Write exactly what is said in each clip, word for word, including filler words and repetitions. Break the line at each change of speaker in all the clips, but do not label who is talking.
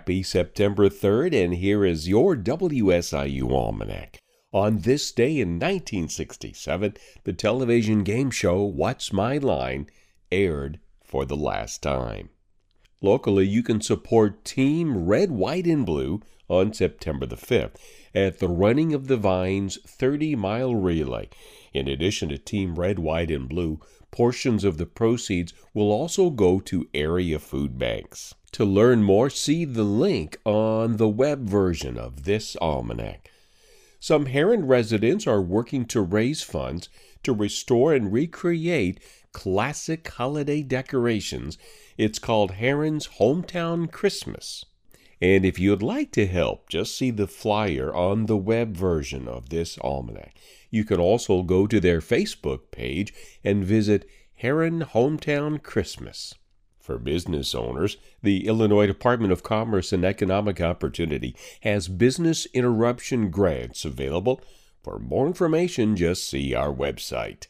Happy September third, and here is your W S I U Almanac. On this day in nineteen sixty-seven, the television game show What's My Line aired for the last time. Locally, you can support Team Red, White, and Blue on September the fifth at the Running of the Vines thirty-mile relay. In addition to Team Red, White, and Blue, portions of the proceeds will also go to area food banks. To learn more, see the link on the web version of this almanac. Some Herrin residents are working to raise funds to restore and recreate classic holiday decorations. It's called Herrin's Hometown Christmas. And if you'd like to help, just see the flyer on the web version of this almanac. You can also go to their Facebook page and visit Herrin Hometown Christmas. For business owners, the Illinois Department of Commerce and Economic Opportunity has business interruption grants available. For more information, just see our website.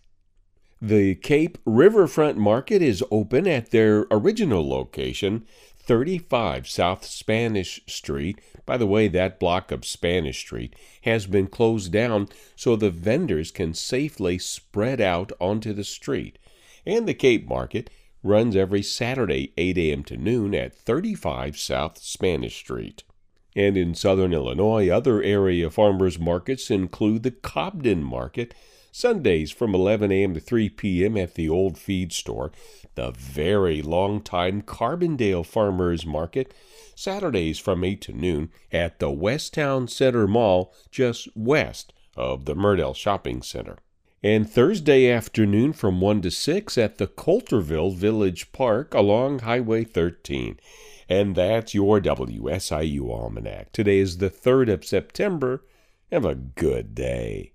The Cape Riverfront Market is open at their original location, thirty-five South Spanish Street. By the way, that block of Spanish Street has been closed down so the vendors can safely spread out onto the street. And the Cape Market runs every Saturday, eight a.m. to noon at thirty-five South Spanish Street. And in southern Illinois, other area farmers markets include the Cobden Market, Sundays from eleven a.m. to three p.m. at the Old Feed Store, the very long-time Carbondale Farmers Market, Saturdays from eight to noon at the Westtown Center Mall, just west of the Murdell Shopping Center, and Thursday afternoon from one to six at the Coulterville Village Park along Highway thirteen. And that's your W S I U Almanac. Today is the third of September. Have a good day.